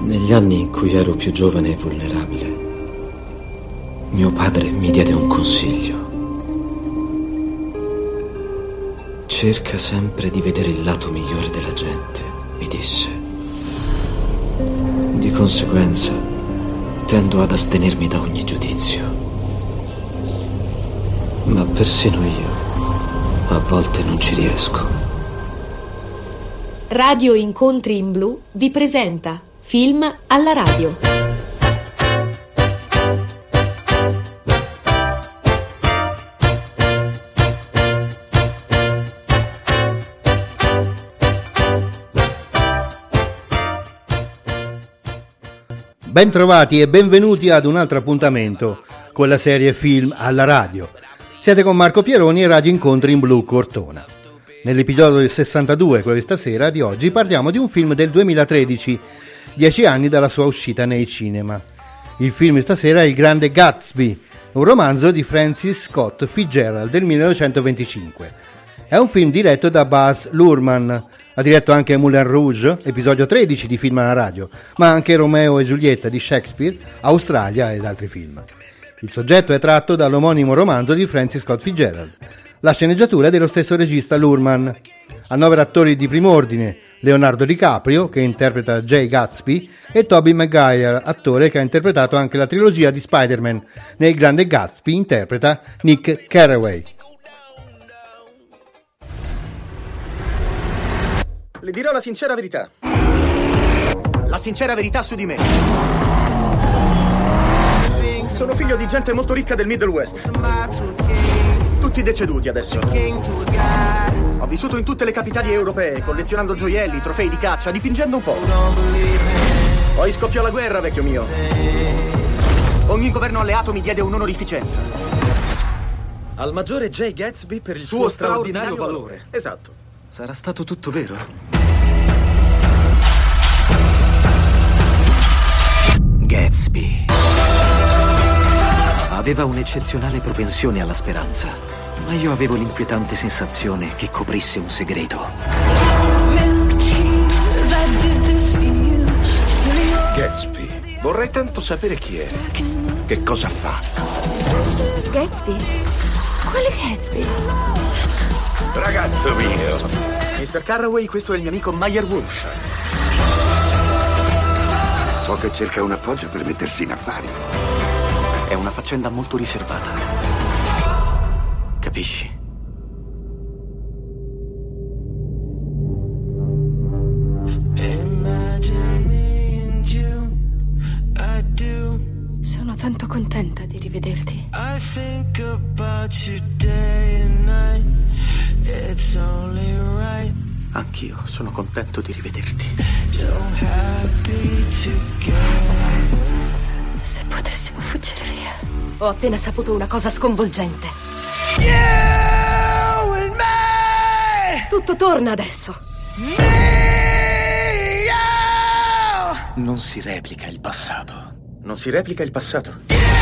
Negli anni in cui ero più giovane e vulnerabile, mio padre mi diede un consiglio. Cerca sempre di vedere il lato migliore della gente, mi disse. Di conseguenza, tendo ad astenermi da ogni giudizio. Ma persino io, a volte non ci riesco. Radio Incontri in Blu vi presenta Film alla radio. Bentrovati e benvenuti ad un altro appuntamento con la serie Film alla radio. Siete con Marco Pieroni e Radio Incontri in Blu Cortona. Nell'episodio del 62, quello di stasera, di oggi, parliamo di un film del 2013, 10 anni dalla sua uscita nei cinema. Il film di stasera è Il Grande Gatsby, un romanzo di Francis Scott Fitzgerald del 1925. È un film diretto da Baz Luhrmann. Ha diretto anche Moulin Rouge, episodio 13 di Film alla radio, ma anche Romeo e Giulietta di Shakespeare, Australia ed altri film. Il soggetto è tratto dall'omonimo romanzo di Francis Scott Fitzgerald. La sceneggiatura è dello stesso regista Luhrmann. Annovera attori di prim'ordine: Leonardo DiCaprio, che interpreta Jay Gatsby, e Tobey Maguire, attore che ha interpretato anche la trilogia di Spider-Man. Nel Grande Gatsby interpreta Nick Carraway. Le dirò la sincera verità. La sincera verità su di me. Sono figlio di gente molto ricca del Middle West. Tutti deceduti adesso. Ho vissuto in tutte le capitali europee, collezionando gioielli, trofei di caccia, dipingendo un po'. Poi scoppiò la guerra, vecchio mio. Ogni governo alleato mi diede un'onorificenza. Al maggiore Jay Gatsby per il suo straordinario valore. Esatto. Sarà stato tutto vero? Gatsby aveva un'eccezionale propensione alla speranza, ma io avevo l'inquietante sensazione che coprisse un segreto. Gatsby, vorrei tanto sapere chi è. Che cosa fa? Gatsby? Quale Gatsby? Ragazzo mio! Mr. Carraway, questo è il mio amico Meyer Wolfsheim. So che cerca un appoggio per mettersi in affari. È una faccenda molto riservata. Capisci? Sono tanto contenta di rivederti. Anch'io sono contento di rivederti. Se potessimo fuggire via. Ho appena saputo una cosa sconvolgente. Tutto torna adesso. Non si replica il passato. Non si replica il passato.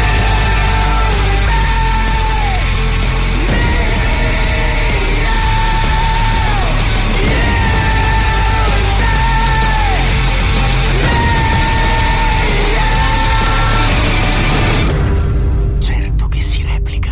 Certo che si replica.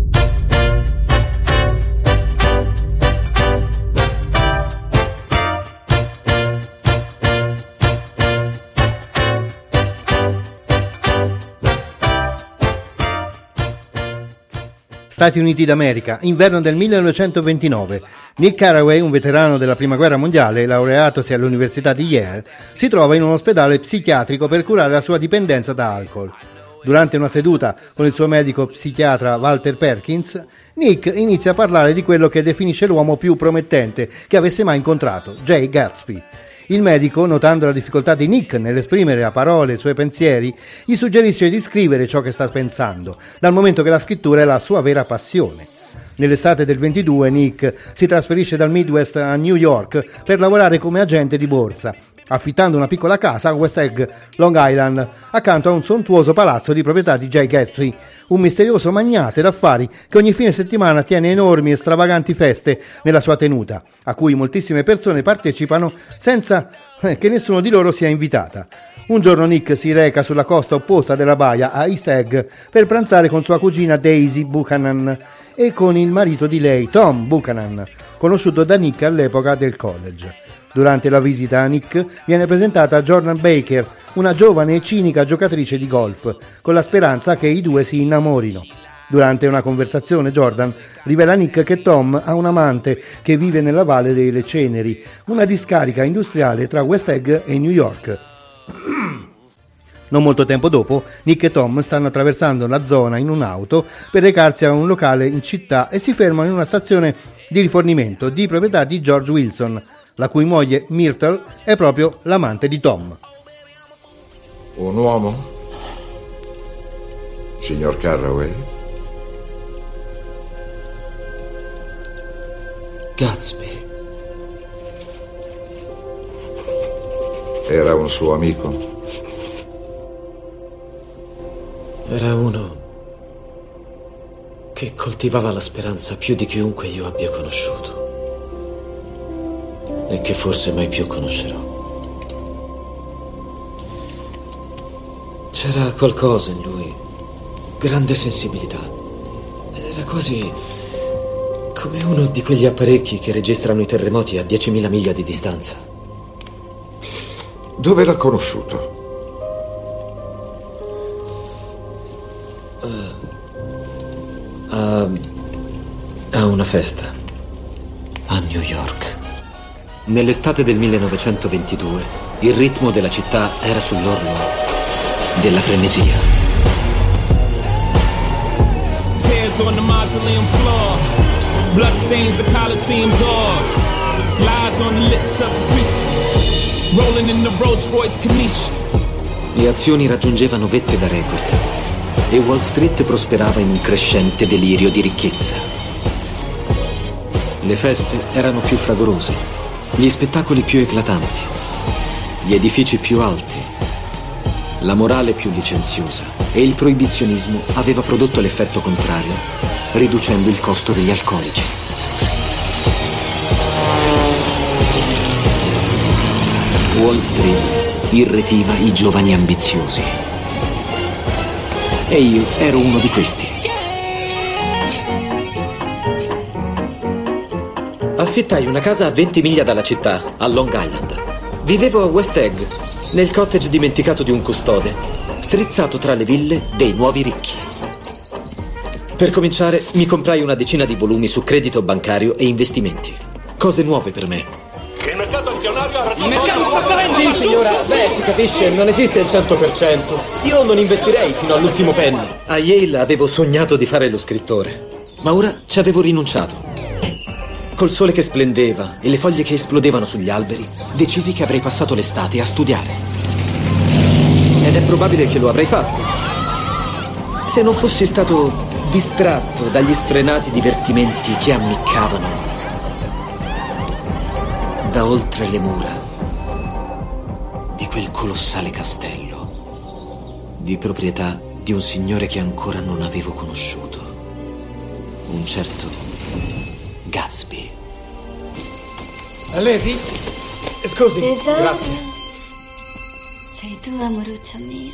Stati Uniti d'America, inverno del 1929. Nick Carraway, un veterano della Prima Guerra Mondiale, laureatosi all'Università di Yale, si trova in un ospedale psichiatrico per curare la sua dipendenza da alcol. Durante una seduta con il suo medico psichiatra Walter Perkins, Nick inizia a parlare di quello che definisce l'uomo più promettente che avesse mai incontrato, Jay Gatsby. Il medico, notando la difficoltà di Nick nell'esprimere a parole i suoi pensieri, gli suggerisce di scrivere ciò che sta pensando, dal momento che la scrittura è la sua vera passione. Nell'estate del 22 Nick si trasferisce dal Midwest a New York per lavorare come agente di borsa. affittando una piccola casa a West Egg, Long Island, accanto a un sontuoso palazzo di proprietà di Jay Gatsby, un misterioso magnate d'affari che ogni fine settimana tiene enormi e stravaganti feste nella sua tenuta, a cui moltissime persone partecipano senza che nessuno di loro sia invitata. Un giorno Nick si reca sulla costa opposta della baia a East Egg per pranzare con sua cugina Daisy Buchanan e con il marito di lei, Tom Buchanan, conosciuto da Nick all'epoca del college. Durante la visita a Nick viene presentata Jordan Baker, una giovane e cinica giocatrice di golf, con la speranza che i due si innamorino. Durante una conversazione Jordan rivela a Nick che Tom ha un amante che vive nella Valle delle Ceneri, una discarica industriale tra West Egg e New York. Non molto tempo dopo, Nick e Tom stanno attraversando la zona in un'auto per recarsi a un locale in città e si fermano in una stazione di rifornimento di proprietà di George Wilson, la cui moglie Myrtle è proprio l'amante di Tom. Un uomo? Signor Carraway? Gatsby. Era un suo amico? Era uno che coltivava la speranza più di chiunque io abbia conosciuto e che forse mai più conoscerò. C'era qualcosa in lui, grande sensibilità. Era quasi come uno di quegli apparecchi che registrano i terremoti a 10.000 miglia di distanza. Dove l'ha conosciuto? A una festa a New York. Nell'estate del 1922 il ritmo della città era sull'orlo della frenesia. Tears on the mausoleum floor, blood stains the Coliseum doors, lies on the lips of the priests, rolling in the Rolls Royce Corniche. Le azioni raggiungevano vette da record e Wall Street prosperava in un crescente delirio di ricchezza. Le feste erano più fragorose, gli spettacoli più eclatanti, gli edifici più alti, la morale più licenziosa e il proibizionismo aveva prodotto l'effetto contrario, riducendo il costo degli alcolici. Wall Street irretiva i giovani ambiziosi. E io ero uno di questi. Affittai una casa a 20 miglia dalla città, a Long Island. Vivevo a West Egg, nel cottage dimenticato di un custode, strizzato tra le ville dei nuovi ricchi. Per cominciare, mi comprai una decina di volumi su credito bancario e investimenti. Cose nuove per me. Il mercato azionario ha raggiunto... Il mercato sta salendo! Sì, signora, si capisce, non esiste il 100%. Io non investirei fino all'ultimo penny. A Yale avevo sognato di fare lo scrittore, ma ora ci avevo rinunciato. Col sole che splendeva e le foglie che esplodevano sugli alberi, decisi che avrei passato l'estate a studiare. Ed è probabile che lo avrei fatto, se non fossi stato distratto dagli sfrenati divertimenti che ammiccavano da oltre le mura di quel colossale castello, di proprietà di un signore che ancora non avevo conosciuto, un certo Gatsby. Levi? Scusi, Tesoro, grazie. sei tu, amoruccio mio.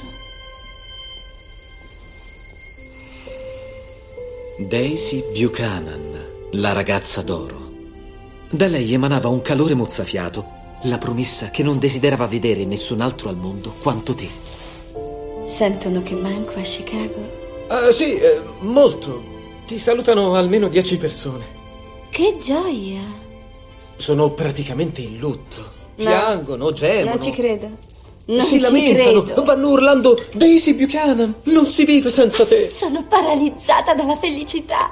Daisy Buchanan, la ragazza d'oro. Da lei emanava un calore mozzafiato, la promessa che non desiderava vedere nessun altro al mondo quanto te. Sentono che manco a Chicago? Sì, molto. Ti salutano almeno 10 persone. Che gioia! Sono praticamente in lutto. No. Piangono, gemono. Non ci credo. Non si ci lamentano, credo. vanno urlando Daisy Buchanan, non si vive senza te. Sono paralizzata dalla felicità.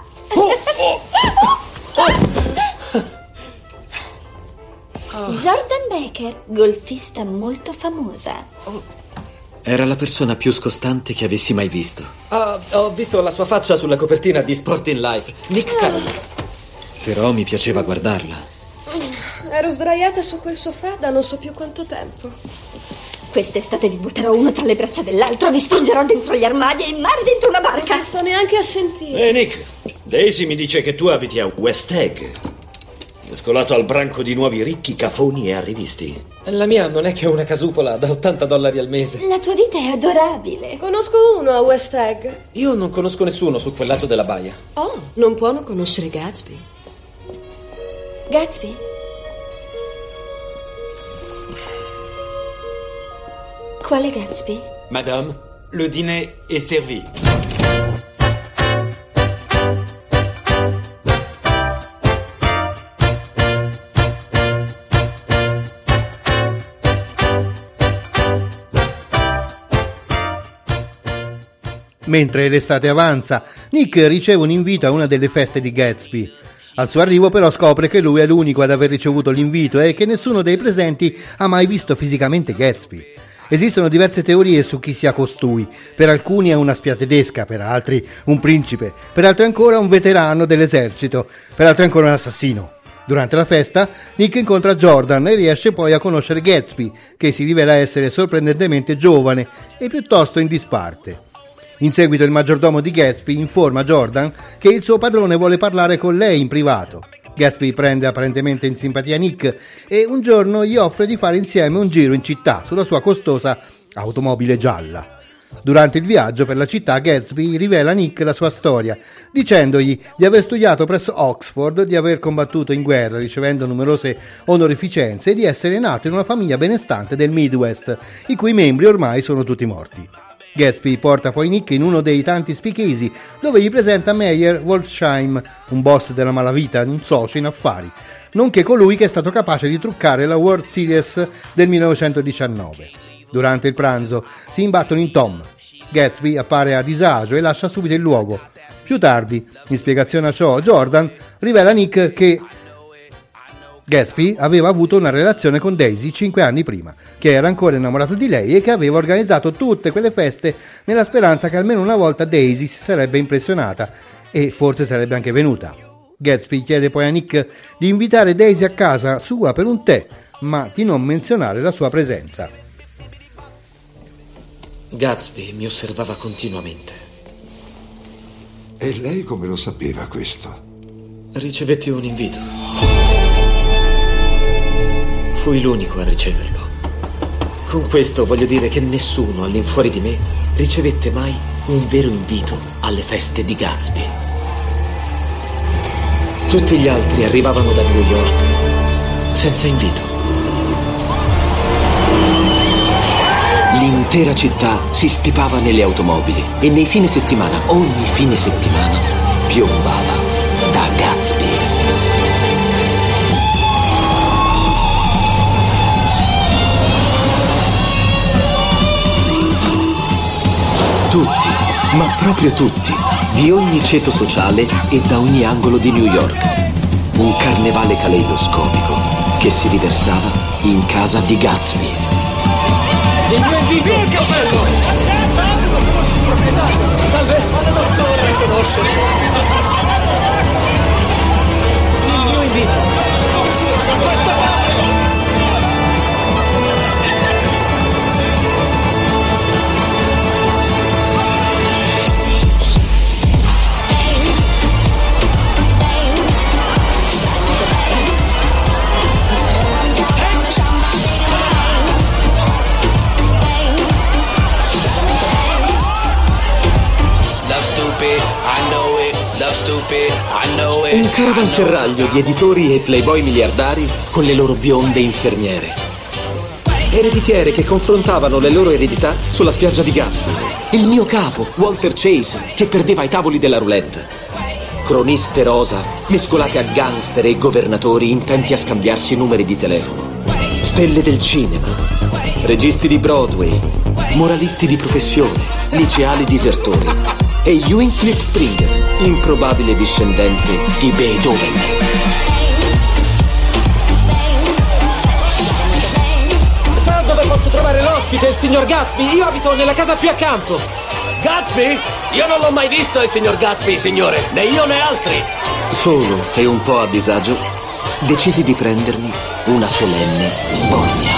Jordan Baker, golfista molto famosa. Era la persona più scostante che avessi mai visto. Ho visto la sua faccia sulla copertina di Sporting Life, Nick Carraway. Però mi piaceva guardarla. Ero sdraiata su quel sofà da non so più quanto tempo. Quest'estate vi butterò uno tra le braccia dell'altro, vi spingerò dentro gli armadi e in mare dentro una barca. Non sto neanche a sentire. Nick, Daisy mi dice che tu abiti a West Egg, mescolato al branco di nuovi ricchi, cafoni e arrivisti. La mia non è che una casupola da $80 al mese. La tua vita è adorabile. Conosco uno a West Egg. Io non conosco nessuno su quel lato della baia. Oh, non può non conoscere Gatsby. Gatsby? Quale Gatsby? Madame, le dîner est servi. Mentre l'estate avanza, Nick riceve un invito a una delle feste di Gatsby. Al suo arrivo però scopre che lui è l'unico ad aver ricevuto l'invito e che nessuno dei presenti ha mai visto fisicamente Gatsby. Esistono diverse teorie su chi sia costui. Per alcuni è una spia tedesca, per altri un principe, per altri ancora un veterano dell'esercito, per altri ancora un assassino. Durante la festa, Nick incontra Jordan e riesce poi a conoscere Gatsby, che si rivela essere sorprendentemente giovane e piuttosto in disparte. In seguito il maggiordomo di Gatsby informa Jordan che il suo padrone vuole parlare con lei in privato. Gatsby prende apparentemente in simpatia Nick e un giorno gli offre di fare insieme un giro in città sulla sua costosa automobile gialla. Durante il viaggio per la città, Gatsby rivela a Nick la sua storia, dicendogli di aver studiato presso Oxford, di aver combattuto in guerra ricevendo numerose onorificenze e di essere nato in una famiglia benestante del Midwest, i cui membri ormai sono tutti morti. Gatsby porta poi Nick in uno dei tanti speakeasy dove gli presenta Meyer Wolfsheim, un boss della malavita, un socio in affari, nonché colui che è stato capace di truccare la World Series del 1919. Durante il pranzo si imbattono in Tom. Gatsby appare a disagio e lascia subito il luogo. Più tardi, in spiegazione a ciò, Jordan rivela a Nick che Gatsby aveva avuto una relazione con Daisy 5 anni prima, che era ancora innamorato di lei e che aveva organizzato tutte quelle feste nella speranza che almeno una volta Daisy si sarebbe impressionata e forse sarebbe anche venuta. Gatsby chiede poi a Nick di invitare Daisy a casa sua per un tè, ma di non menzionare la sua presenza. Gatsby mi osservava continuamente. E lei come lo sapeva questo? Ricevetti un invito. Fui l'unico a riceverlo. Con questo voglio dire che nessuno all'infuori di me ricevette mai un vero invito alle feste di Gatsby. Tutti gli altri arrivavano da New York senza invito. L'intera città si stipava nelle automobili e nei fine settimana, ogni fine settimana, piombava da Gatsby. Tutti, ma proprio tutti, di ogni ceto sociale e da ogni angolo di New York. Un carnevale caleidoscopico che si riversava in casa di Gatsby. Il mio invito! Il cappello! Salve! Non vorrei conoscere! Il mio invito! Un caravanserraglio di editori e playboy miliardari con le loro bionde infermiere. Ereditiere che confrontavano le loro eredità sulla spiaggia di Gatsby. Il mio capo, Walter Chase, che perdeva ai tavoli della roulette. Croniste rosa, mescolate a gangster e governatori intenti a scambiarsi numeri di telefono. Stelle del cinema, registi di Broadway, moralisti di professione, liceali disertori. E Ewing Flip Springer, improbabile discendente di Beethoven. Sa dove posso trovare l'ospite, il signor Gatsby? Io abito nella casa più accanto. Gatsby? Io non l'ho mai visto il signor Gatsby, signore, né io né altri. Solo e un po' a disagio, decisi di prendermi una solenne spoglia.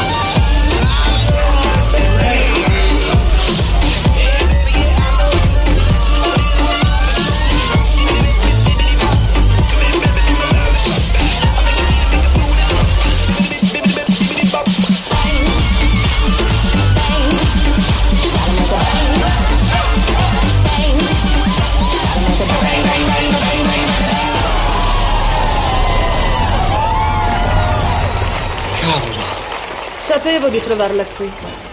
Sapevo di trovarla qui.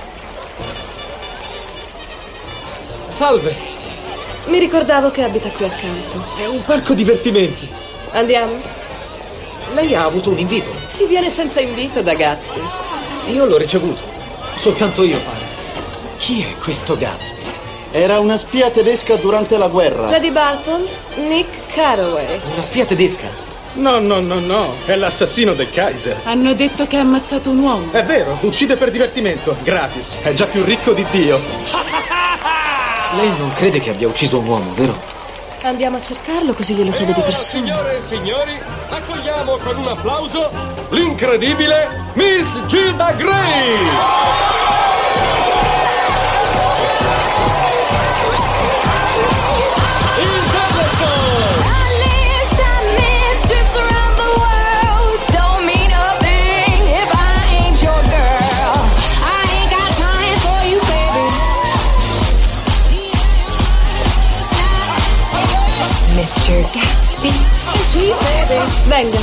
Salve! Mi ricordavo che abita qui accanto. È un parco divertimenti. Andiamo? Lei ha avuto un invito? Si viene senza invito da Gatsby. Io l'ho ricevuto. Soltanto io pare. Chi è questo Gatsby? Era una spia tedesca durante la guerra. Lady Barton? Nick Carraway. Una spia tedesca? No, è l'assassino del Kaiser. Hanno detto che ha ammazzato un uomo. È vero, uccide per divertimento, gratis. È già più ricco di Dio. Lei non crede che abbia ucciso un uomo, vero? Andiamo a cercarlo così glielo chiede di persona. Signore e signori, accogliamo con un applauso l'incredibile Miss Gilda Gray! Mr. Gatsby. Sì, baby. Venga.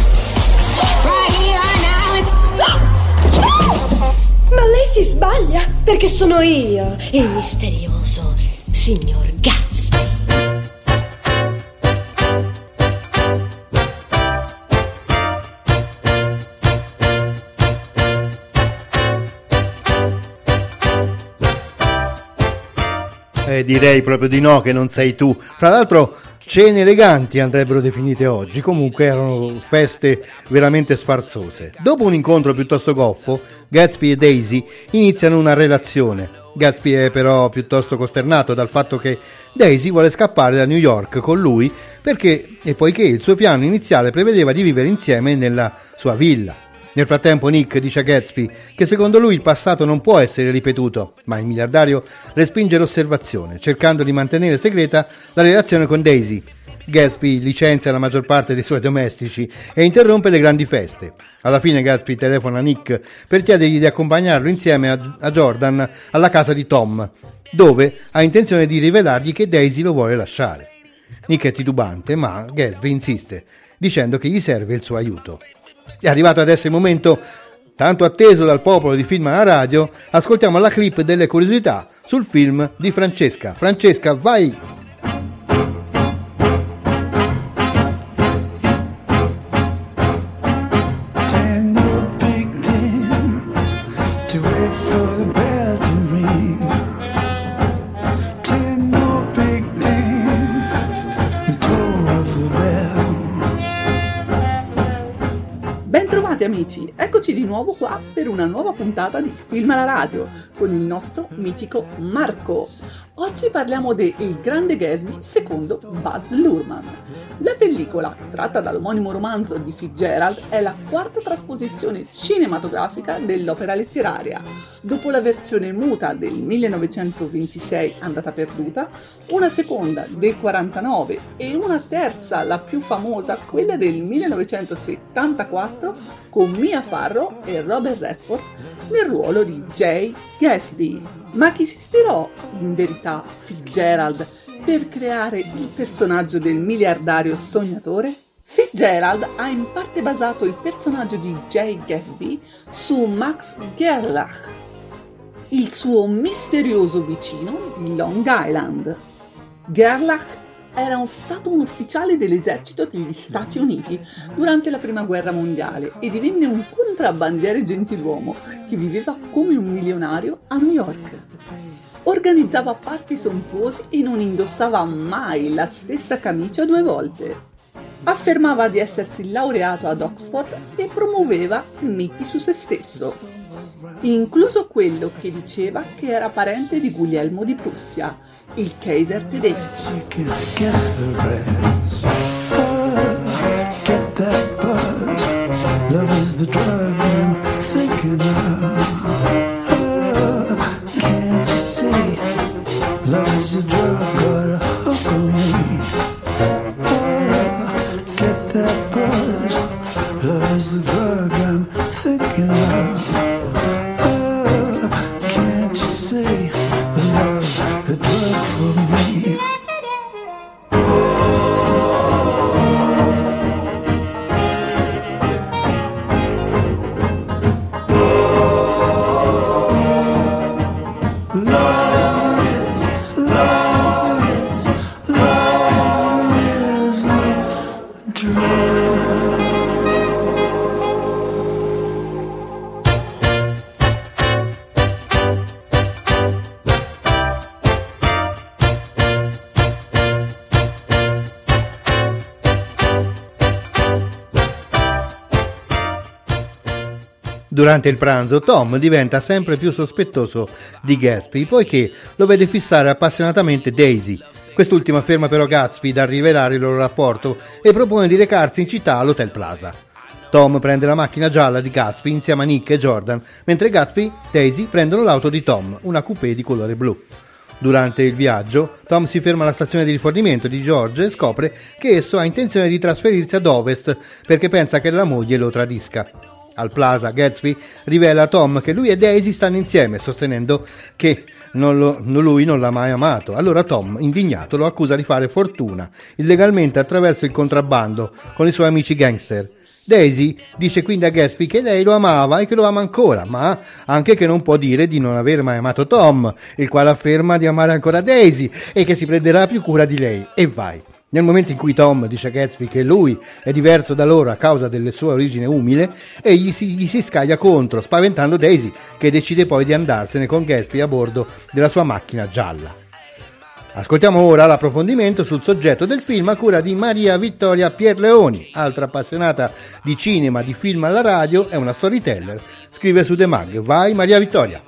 Ma lei si sbaglia, perché sono io, il misterioso signor Gatsby. Direi proprio di no, che non sei tu. Fra l'altro cene eleganti andrebbero definite oggi, comunque erano feste veramente sfarzose. Dopo un incontro piuttosto goffo, Gatsby e Daisy iniziano una relazione. Gatsby è però piuttosto costernato dal fatto che Daisy vuole scappare da New York con lui poiché il suo piano iniziale prevedeva di vivere insieme nella sua villa. Nel frattempo Nick dice a Gatsby che secondo lui il passato non può essere ripetuto, ma il miliardario respinge l'osservazione, cercando di mantenere segreta la relazione con Daisy. Gatsby licenzia la maggior parte dei suoi domestici e interrompe le grandi feste. Alla fine Gatsby telefona a Nick per chiedergli di accompagnarlo insieme a Jordan alla casa di Tom, dove ha intenzione di rivelargli che Daisy lo vuole lasciare. Nick è titubante, ma Gatsby insiste, dicendo che gli serve il suo aiuto. È arrivato adesso il momento tanto atteso dal popolo di Film alla Radio. Ascoltiamo la clip delle curiosità sul film di Francesca. Francesca, vai! Amici, eccoci di nuovo qua per una nuova puntata di Film alla Radio con il nostro mitico Marco. Oggi parliamo de Il grande Gatsby secondo Baz Luhrmann. La pellicola, tratta dall'omonimo romanzo di Fitzgerald, è la quarta trasposizione cinematografica dell'opera letteraria. Dopo la versione muta del 1926 andata perduta, una seconda del 49 e una terza, la più famosa, quella del 1974, con Mia Farrow e Robert Redford nel ruolo di J. Gatsby. Ma chi si ispirò in verità Fitzgerald per creare il personaggio del miliardario sognatore? Fitzgerald ha in parte basato il personaggio di J. Gatsby su Max Gerlach, il suo misterioso vicino di Long Island. Gerlach era stato un ufficiale dell'esercito degli Stati Uniti durante la Prima Guerra Mondiale e divenne un contrabbandiere gentiluomo che viveva come un milionario a New York. Organizzava party sontuose e non indossava mai la stessa camicia 2 volte. Affermava di essersi laureato ad Oxford e promuoveva miti su se stesso, incluso quello che diceva che era parente di Guglielmo di Prussia, il Kaiser tedesco. Love is the drug I'm thinking of. Can't you see? Love is the drug got a hook on me. Get that buzz. Love is the drug I'm thinking of. Can't you see? Love's the drug for me. Durante il pranzo Tom diventa sempre più sospettoso di Gatsby poiché lo vede fissare appassionatamente Daisy. Quest'ultima ferma però Gatsby dal rivelare il loro rapporto e propone di recarsi in città all'Hotel Plaza. Tom prende la macchina gialla di Gatsby insieme a Nick e Jordan, mentre Gatsby e Daisy prendono l'auto di Tom, una coupé di colore blu. Durante il viaggio, Tom si ferma alla stazione di rifornimento di George e scopre che esso ha intenzione di trasferirsi ad ovest perché pensa che la moglie lo tradisca. Al Plaza, Gatsby rivela a Tom che lui e Daisy stanno insieme, sostenendo che lui non l'ha mai amato. Allora Tom, indignato, lo accusa di fare fortuna illegalmente attraverso il contrabbando con i suoi amici gangster. Daisy dice quindi a Gatsby che lei lo amava e che lo ama ancora, ma anche che non può dire di non aver mai amato Tom, il quale afferma di amare ancora Daisy e che si prenderà più cura di lei. E vai. Nel momento in cui Tom dice a Gatsby che lui è diverso da loro a causa delle sue origini umile, egli gli si scaglia contro, spaventando Daisy, che decide poi di andarsene con Gatsby a bordo della sua macchina gialla. Ascoltiamo ora l'approfondimento sul soggetto del film a cura di Maria Vittoria Pierleoni, altra appassionata di cinema, di film alla radio, è una storyteller, scrive su The Mag. Vai Maria Vittoria!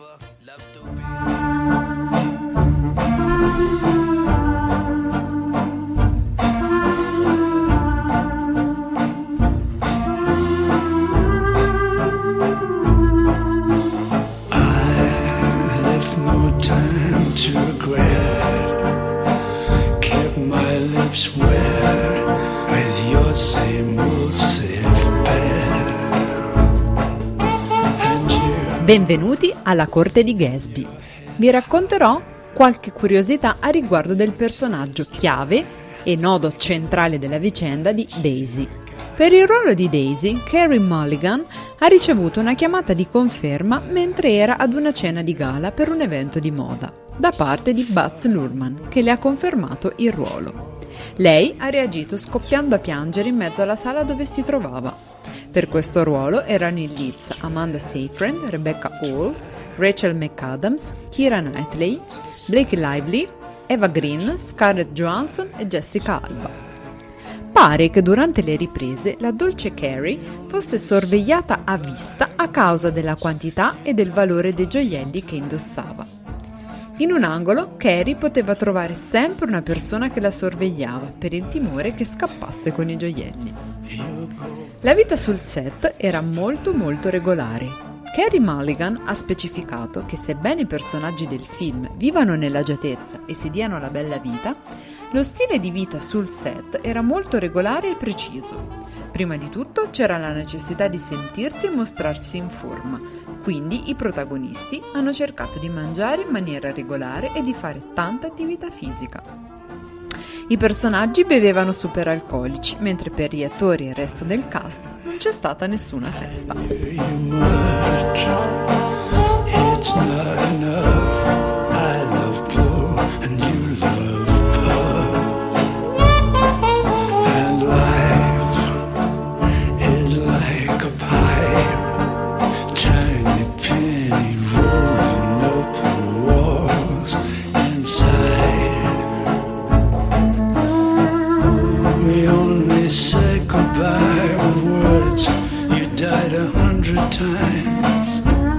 Benvenuti alla corte di Gatsby. Vi racconterò qualche curiosità a riguardo del personaggio chiave e nodo centrale della vicenda di Daisy. Per il ruolo di Daisy, Carey Mulligan ha ricevuto una chiamata di conferma mentre era ad una cena di gala per un evento di moda, da parte di Baz Luhrmann, che le ha confermato il ruolo. Lei ha reagito scoppiando a piangere in mezzo alla sala dove si trovava. Per questo ruolo erano in liz Amanda Seyfried, Rebecca Hall, Rachel McAdams, Keira Knightley, Blake Lively, Eva Green, Scarlett Johansson e Jessica Alba. Pare che durante le riprese la dolce Carey fosse sorvegliata a vista a causa della quantità e del valore dei gioielli che indossava. In un angolo, Carey poteva trovare sempre una persona che la sorvegliava per il timore che scappasse con i gioielli. La vita sul set era molto regolare. Carey Mulligan ha specificato che sebbene i personaggi del film vivano nell'agiatezza e si diano la bella vita, lo stile di vita sul set era molto regolare e preciso. Prima di tutto c'era la necessità di sentirsi e mostrarsi in forma, quindi i protagonisti hanno cercato di mangiare in maniera regolare e di fare tanta attività fisica. I personaggi bevevano superalcolici, mentre per gli attori e il resto del cast non c'è stata nessuna festa. Say goodbye with words. You died 100 times.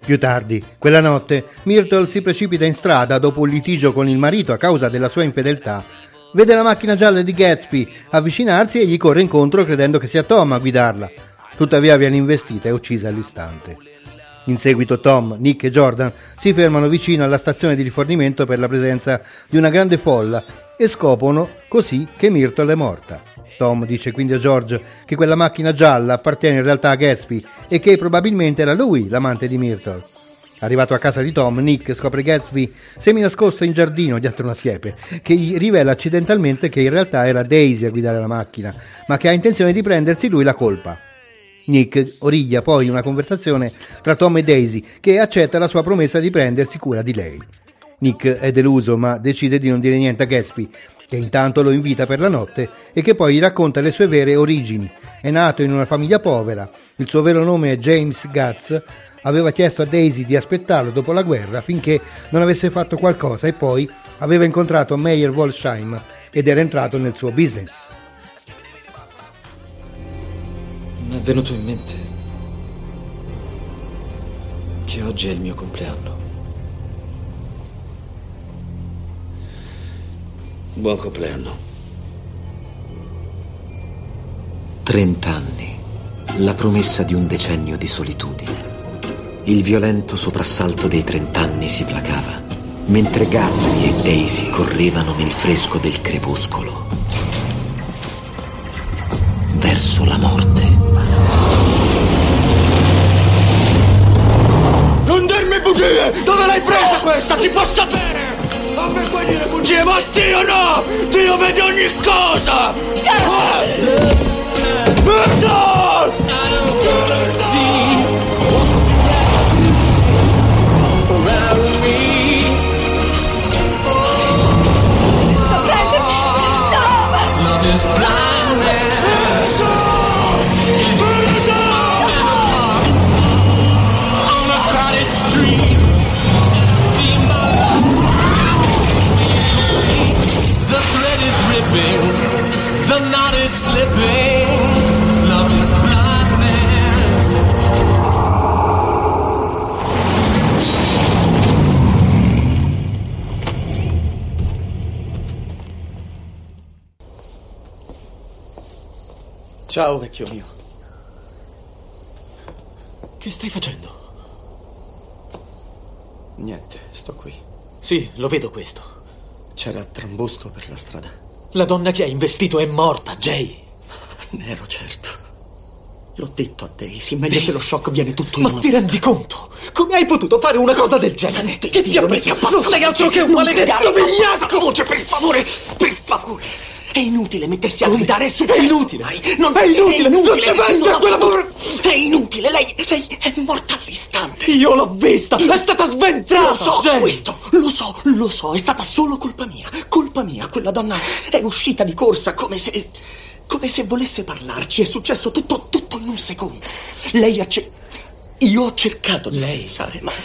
Più tardi, quella notte, Myrtle si precipita in strada dopo un litigio con il marito a causa della sua infedeltà. Vede la macchina gialla di Gatsby avvicinarsi e gli corre incontro credendo che sia Tom a guidarla. Tuttavia viene investita e uccisa all'istante. In seguito Tom, Nick e Jordan si fermano vicino alla stazione di rifornimento per la presenza di una grande folla e scoprono così che Myrtle è morta. Tom dice quindi a George che quella macchina gialla appartiene in realtà a Gatsby e che probabilmente era lui l'amante di Myrtle. Arrivato a casa di Tom, Nick scopre Gatsby seminascosto in giardino dietro una siepe, che gli rivela accidentalmente che in realtà era Daisy a guidare la macchina, ma che ha intenzione di prendersi lui la colpa. Nick origlia poi una conversazione tra Tom e Daisy, che accetta la sua promessa di prendersi cura di lei. Nick è deluso, ma decide di non dire niente a Gatsby, che intanto lo invita per la notte e che poi gli racconta le sue vere origini. È nato in una famiglia povera, il suo vero nome è James Guts, aveva chiesto a Daisy di aspettarlo dopo la guerra finché non avesse fatto qualcosa e poi aveva incontrato Meyer Wolsheim ed era entrato nel suo business. Mi è venuto in mente che oggi è il mio compleanno. Buon compleanno. 30 anni, la promessa di un decennio di solitudine. Il violento soprassalto dei 30 anni si placava, mentre Gatsby e Daisy correvano nel fresco del crepuscolo, verso la morte. Non dirmi bugie! Dove l'hai presa questa? Si può sapere! A me puoi dire bugie, ma Dio no! Dio vede ogni cosa! The knot is slipping, love is blindness. Ciao, vecchio mio. Che stai facendo? Niente, sto qui. Sì, lo vedo questo. C'era trambusto per la strada. La donna che ha investito è morta, Jay. Ne ero certo. L'ho detto a Daisy, meglio se lo shock viene tutto in Ma una ti rendi conto? Come hai potuto fare una cosa del genere? Senti, Che ti ha preso? Non sei altro che un maledetto vigliacco! Voce, per favore, per favore. È inutile mettersi a gridare, è successo. È inutile. Non è inutile, non ci pensi a quella povera... È inutile, lei è morta all'istante. Io l'ho vista, è stata sventrata. Lo so, Jay. questo, lo so, è stata solo colpa mia. Quella donna è uscita di corsa come se volesse parlarci. È successo tutto in un secondo. Io ho cercato di scherzare, ma...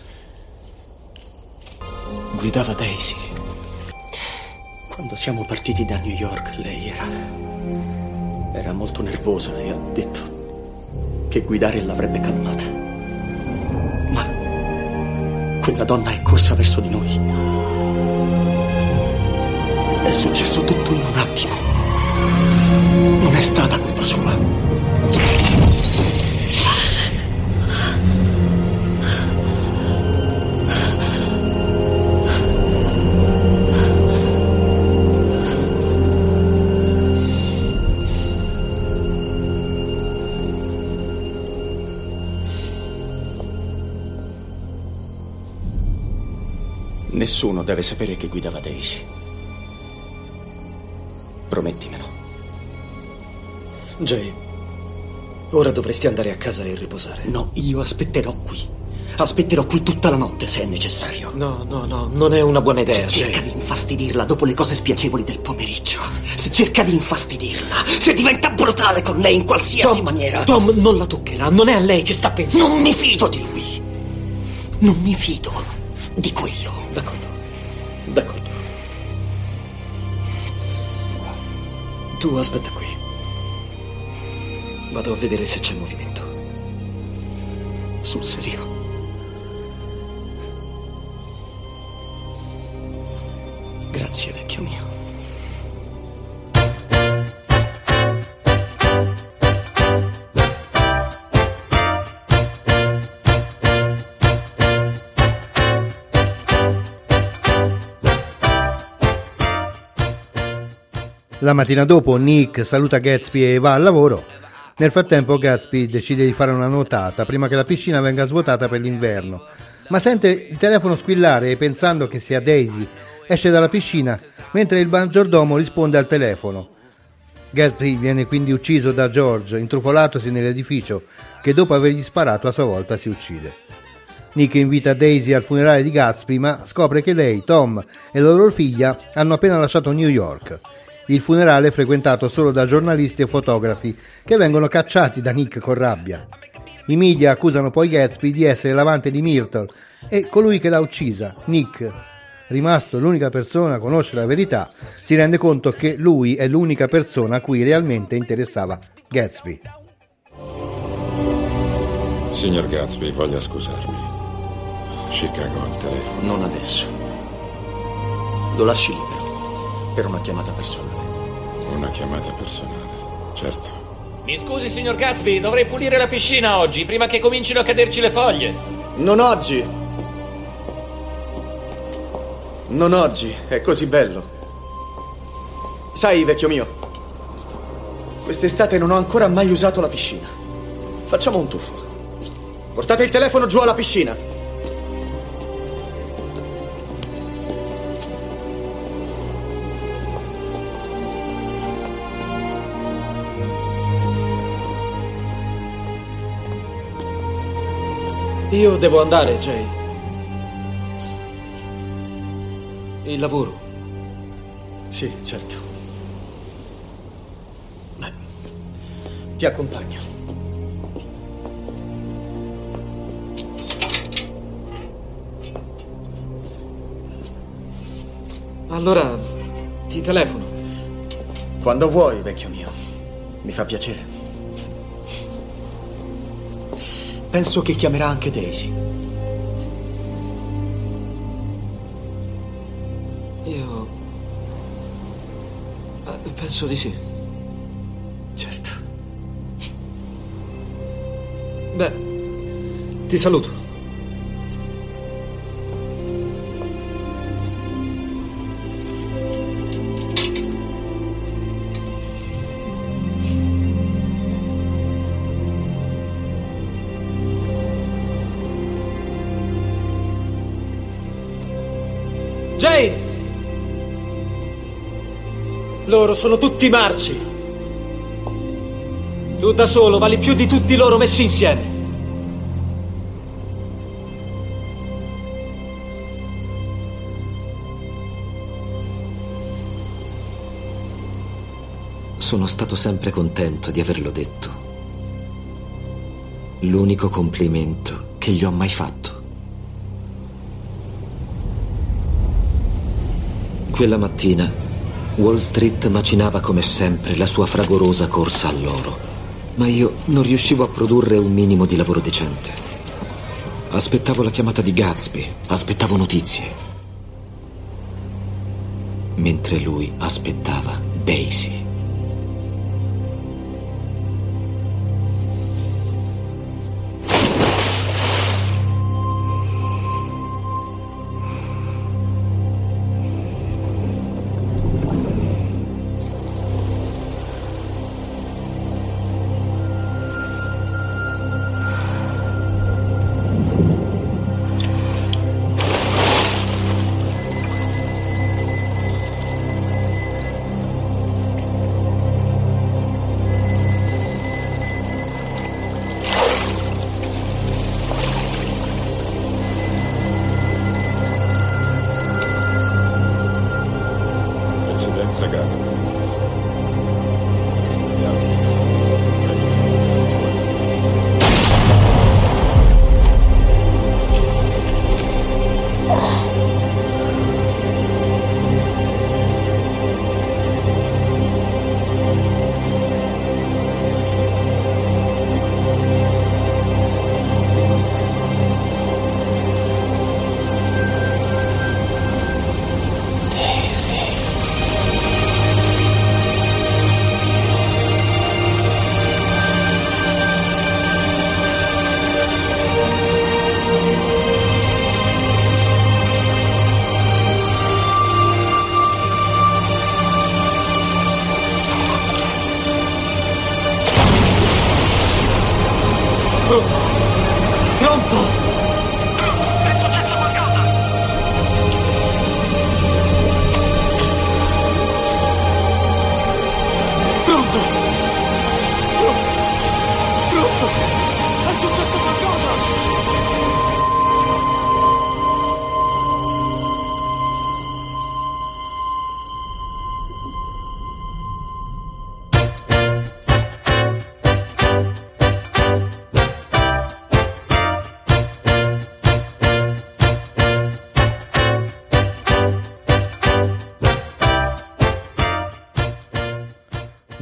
Guidava Daisy. Quando siamo partiti da New York, lei era molto nervosa e ha detto che guidare l'avrebbe calmata. Ma quella donna è corsa verso di noi. È successo tutto in un attimo. Non è stata colpa sua. Nessuno deve sapere che guidava Daisy. Promettimelo. Jay, ora dovresti andare a casa e riposare. No, io aspetterò qui. Aspetterò qui tutta la notte se è necessario. No, non è una buona idea. Se cerca di infastidirla dopo le cose spiacevoli del pomeriggio, se cerca di infastidirla, se diventa brutale con lei in qualsiasi maniera... Tom non la toccherà, non è a lei che sta pensando. Non mi fido di lui. Non mi fido di quello. D'accordo. Tu aspetta qui. Vado a vedere se c'è movimento. Sul serio? Grazie, vecchio mio. La mattina dopo Nick saluta Gatsby e va al lavoro. Nel frattempo Gatsby decide di fare una nuotata prima che la piscina venga svuotata per l'inverno, ma sente il telefono squillare e, pensando che sia Daisy, esce dalla piscina mentre il maggiordomo risponde al telefono. Gatsby viene quindi ucciso da George, intrufolatosi nell'edificio, che dopo avergli sparato a sua volta si uccide. Nick invita Daisy al funerale di Gatsby, ma scopre che lei, Tom e la loro figlia hanno appena lasciato New York. Il funerale è frequentato solo da giornalisti e fotografi che vengono cacciati da Nick con rabbia. I media accusano poi Gatsby di essere l'amante di Myrtle e colui che l'ha uccisa. Nick, rimasto l'unica persona a conoscere la verità, si rende conto che lui è l'unica persona a cui realmente interessava Gatsby. Signor Gatsby, voglia scusarmi. Chicago al telefono. Non adesso. Lo lasci libero. Per una chiamata personale. Una chiamata personale, certo. Mi scusi, signor Gatsby, dovrei pulire la piscina oggi, prima che comincino a caderci le foglie. Non oggi! Non oggi, è così bello. Sai, vecchio mio, quest'estate non ho ancora mai usato la piscina. Facciamo un tuffo. Portate il telefono giù alla piscina. Io devo andare, Jay. Il lavoro. Sì, certo. Beh, ti accompagno. Allora, ti telefono. Quando vuoi, vecchio mio. Mi fa piacere. Penso che chiamerà anche Daisy. Io... penso di sì. Certo. Beh, ti saluto. Jane! Loro sono tutti marci. Tu da solo vali più di tutti loro messi insieme. Sono stato sempre contento di averlo detto. L'unico complimento che gli ho mai fatto. Quella mattina Wall Street macinava come sempre la sua fragorosa corsa all'oro, ma io non riuscivo a produrre un minimo di lavoro decente. Aspettavo la chiamata di Gatsby, aspettavo notizie, mentre lui aspettava Daisy. Daisy.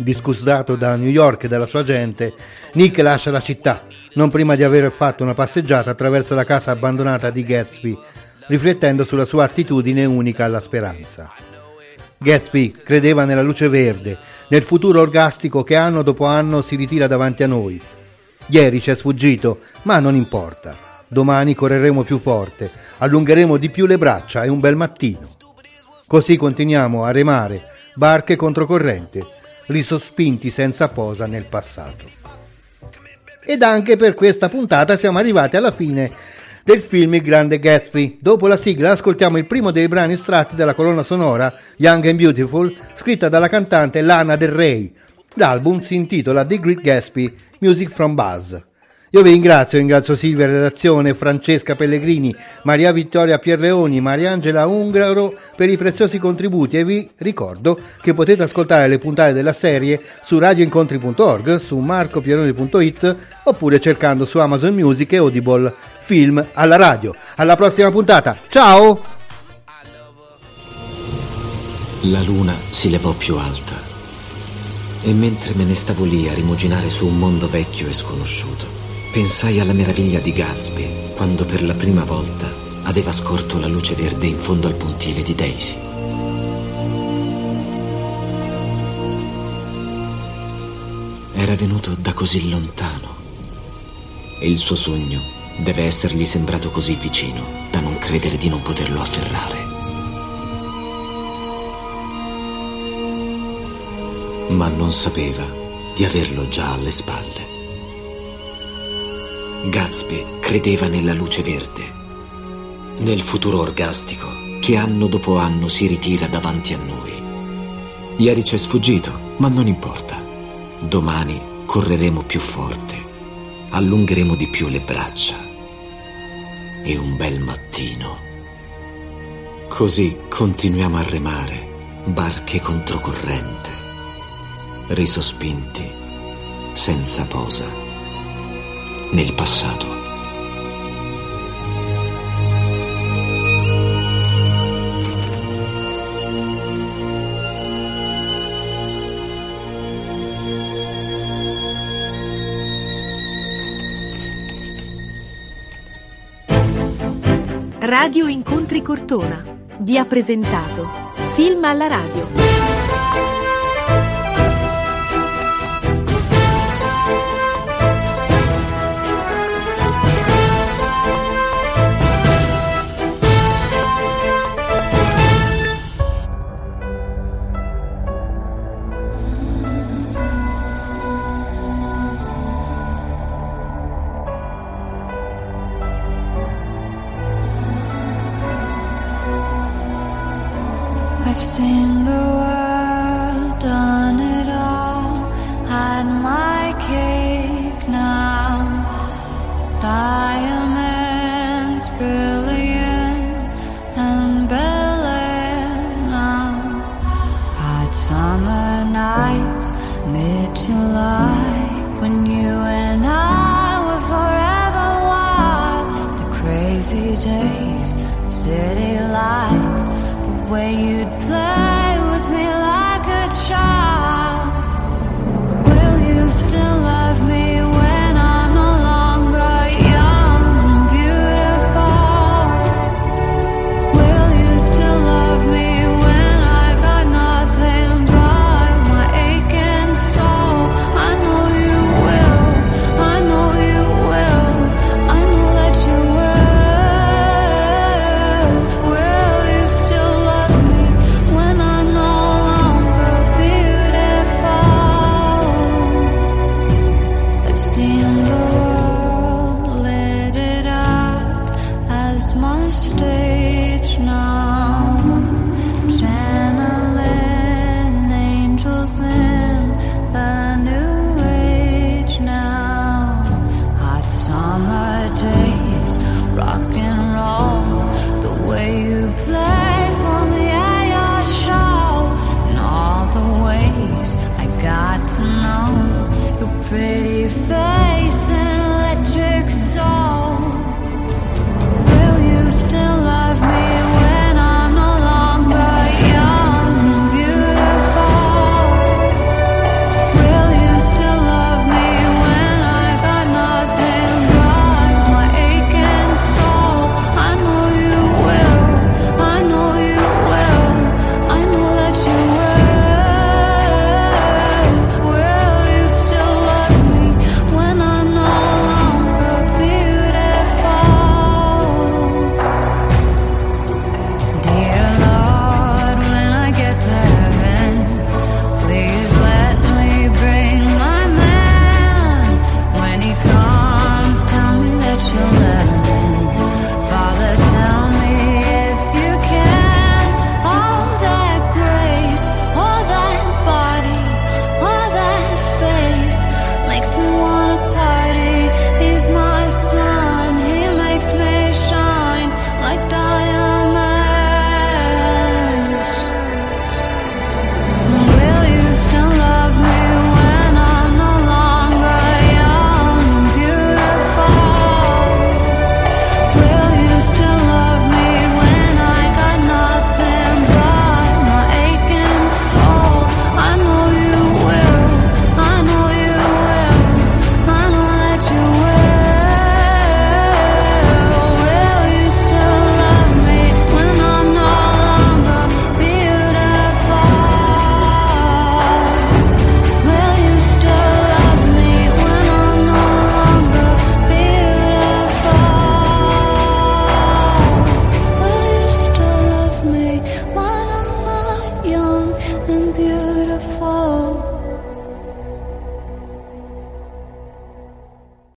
Disgustato da New York e dalla sua gente, Nick lascia la città, non prima di aver fatto una passeggiata attraverso la casa abbandonata di Gatsby, riflettendo sulla sua attitudine unica alla speranza. Gatsby credeva nella luce verde, nel futuro orgastico che anno dopo anno si ritira davanti a noi. Ieri ci è sfuggito, ma non importa. Domani correremo più forte, allungheremo di più le braccia e un bel mattino. Così continuiamo a remare, barche controcorrente, risospinti senza posa nel passato. Ed anche per questa puntata siamo arrivati alla fine del film Il Grande Gatsby. Dopo la sigla ascoltiamo il primo dei brani estratti dalla colonna sonora Young and Beautiful, scritta dalla cantante Lana Del Rey. L'album si intitola The Great Gatsby, Music from Buzz. Io vi ringrazio Silvia redazione, Francesca Pellegrini, Maria Vittoria Pierleoni, Mariangela Ungaro per i preziosi contributi e vi ricordo che potete ascoltare le puntate della serie su radioincontri.org, su marcopieroni.it oppure cercando su Amazon Music e Audible Film alla radio. Alla prossima puntata, ciao! La luna si levò più alta e mentre me ne stavo lì a rimuginare su un mondo vecchio e sconosciuto, pensai alla meraviglia di Gatsby quando per la prima volta aveva scorto la luce verde in fondo al pontile di Daisy. Era venuto da così lontano e il suo sogno deve essergli sembrato così vicino da non credere di non poterlo afferrare. Ma non sapeva di averlo già alle spalle. Gatsby credeva nella luce verde, nel futuro orgastico che anno dopo anno si ritira davanti a noi. Ieri ci è sfuggito, ma non importa. Domani correremo più forte, allungheremo di più le braccia e un bel mattino. Così continuiamo a remare, barche controcorrente, risospinti, senza posa, nel passato. Radio Incontri Cortona vi ha presentato Film alla radio. I've seen the world, done it all, had my cake now. Diamonds brilliant and Bel Air now. Hot summer nights, mid-July, when you and I were forever wild. The crazy days, city lights, the way you'd play with me like a child.